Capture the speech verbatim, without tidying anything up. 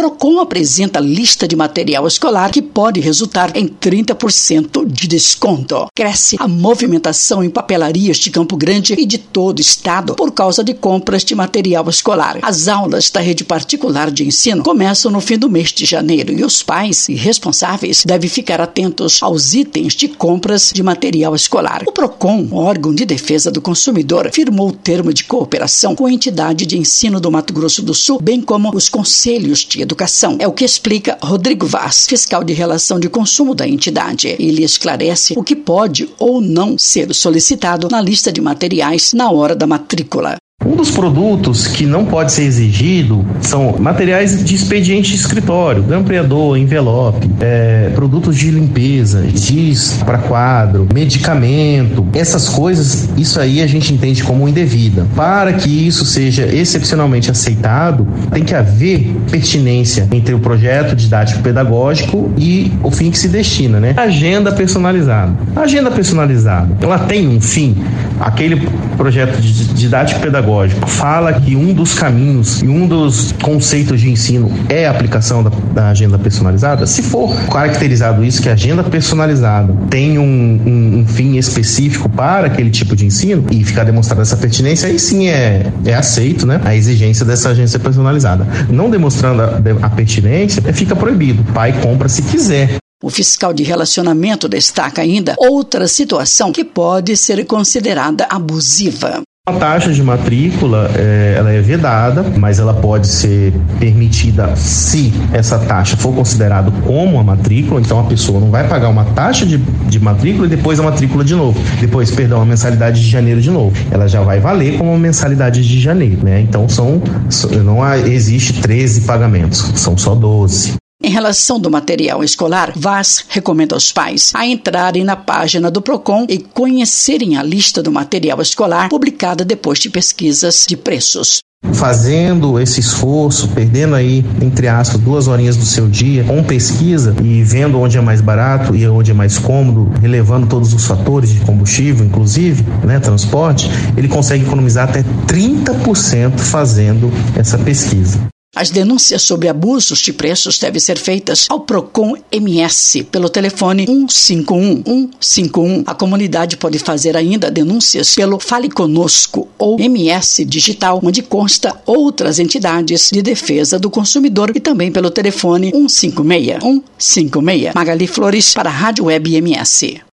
Procon apresenta lista de material escolar que pode resultar em trinta por cento de desconto. Cresce a movimentação em papelarias de Campo Grande e de todo o estado por causa de compras de material escolar. As aulas da rede particular de ensino começam no fim do mês de janeiro e os pais e responsáveis devem ficar atentos aos itens de compras de material escolar. O Procon, órgão de defesa do consumidor, firmou o termo de cooperação com a entidade de ensino do Mato Grosso do Sul, bem como os conselhos de educação. É o que explica Rodrigo Vaz, fiscal de relação de consumo da entidade. Ele esclarece o que pode ou não ser solicitado na lista de materiais na hora da matrícula. Um dos produtos que não pode ser exigido são materiais de expediente de escritório, grampeador, envelope, é, produtos de limpeza, giz para quadro, medicamento, essas coisas, isso aí a gente entende como indevida. Para que isso seja excepcionalmente aceitado, tem que haver pertinência entre o projeto didático-pedagógico e o fim que se destina, né? Agenda personalizada. A agenda personalizada, ela tem um fim, aquele projeto didático-pedagógico fala que um dos caminhos e um dos conceitos de ensino é a aplicação da, da agenda personalizada. Se for caracterizado isso, que a agenda personalizada tem um, um, um fim específico para aquele tipo de ensino e ficar demonstrada essa pertinência, aí sim é, é aceito, né, a exigência dessa agência personalizada. Não demonstrando a, a pertinência, fica proibido. O pai compra se quiser. O fiscal de relacionamento destaca ainda outra situação que pode ser considerada abusiva. A taxa de matrícula, é, ela é vedada, mas ela pode ser permitida se essa taxa for considerada como a matrícula. Então a pessoa não vai pagar uma taxa de, de matrícula e depois a matrícula de novo. Depois, perdão, a mensalidade de janeiro de novo. Ela já vai valer como uma mensalidade de janeiro, né? Então são, não há, existe treze pagamentos, são só doze. Em relação do material escolar, Vaz recomenda aos pais a entrarem na página do Procon e conhecerem a lista do material escolar publicada depois de pesquisas de preços. Fazendo esse esforço, perdendo aí, entre aspas, duas horinhas do seu dia com pesquisa e vendo onde é mais barato e onde é mais cômodo, relevando todos os fatores de combustível, inclusive, né, transporte, ele consegue economizar até trinta por cento fazendo essa pesquisa. As denúncias sobre abusos de preços devem ser feitas ao Procon M S pelo telefone um cinco um um cinco um. A comunidade pode fazer ainda denúncias pelo Fale Conosco ou M S Digital, onde consta outras entidades de defesa do consumidor, e também pelo telefone um cinco seis um cinco seis. Magali Flores para a Rádio Web M S.